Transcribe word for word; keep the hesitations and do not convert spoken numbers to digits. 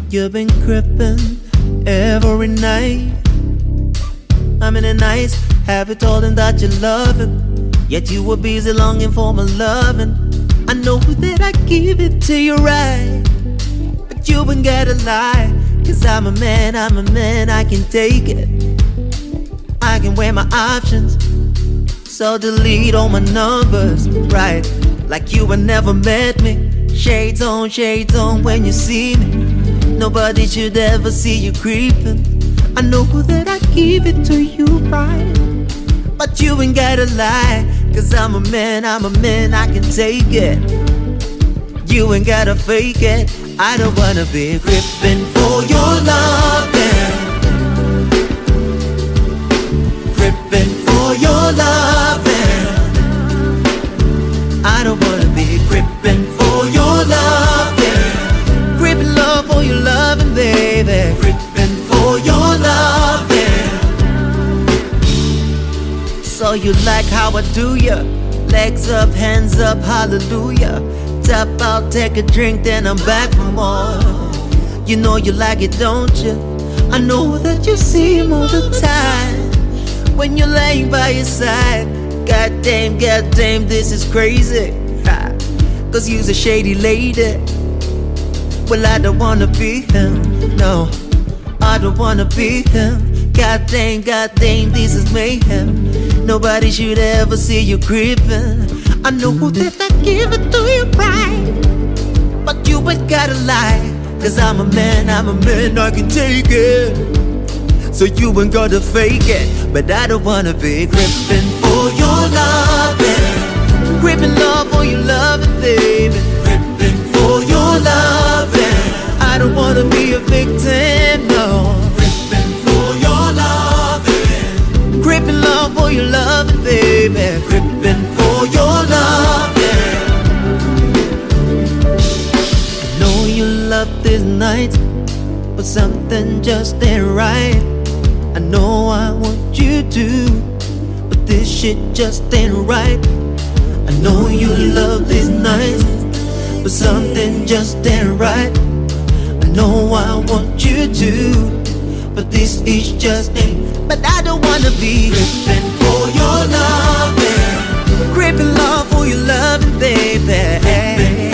You've been crippin' every night. I'm in a nice habit, told him that you love him, yet you were busy longing for my loving. I know that I give it to you right, but you ain't gotta lie. Cause I'm a man, I'm a man, I can take it. I can weigh my options, so delete all my numbers, right? Like you had never met me. Shades on, shades on when you see me. Nobody should ever see you creeping. I know that I give it to you right, but you ain't gotta lie. Cause I'm a man, I'm a man, I can take it. You ain't gotta fake it. I don't wanna be gripping for your loving, gripping for your loving. I don't wanna be gripping for your loving, gripping love for your loving, baby, gripping for your loving. So you like how I do ya? Legs up, hands up, hallelujah. Tap out, take a drink, then I'm back for more. You know you like it, don't you? I know that you see him all the time when you're laying by your side. God damn, god damn, this is crazy. Ha. Cause you's a shady lady. Well, I don't wanna be him, no, I don't wanna be him. God damn, god damn, this is mayhem. Nobody should ever see you creeping. I know that I give it to you right, but you ain't gotta lie. Cause I'm a man, I'm a man, I can take it. So you ain't gotta fake it. But I don't wanna be gripping for your loving, gripping love for your loving, baby, gripping for your loving. I don't wanna be a victim, no. Gripping for your loving, gripping love for your loving, baby, gripping for your loving. I know you love this night, but something just ain't right. I know I want you to, but this shit just ain't right. I know you love this night, but something just ain't right. I know I want you to, but this is just ain't. But I don't wanna be gripping for your loving, gripping love for your loving, baby.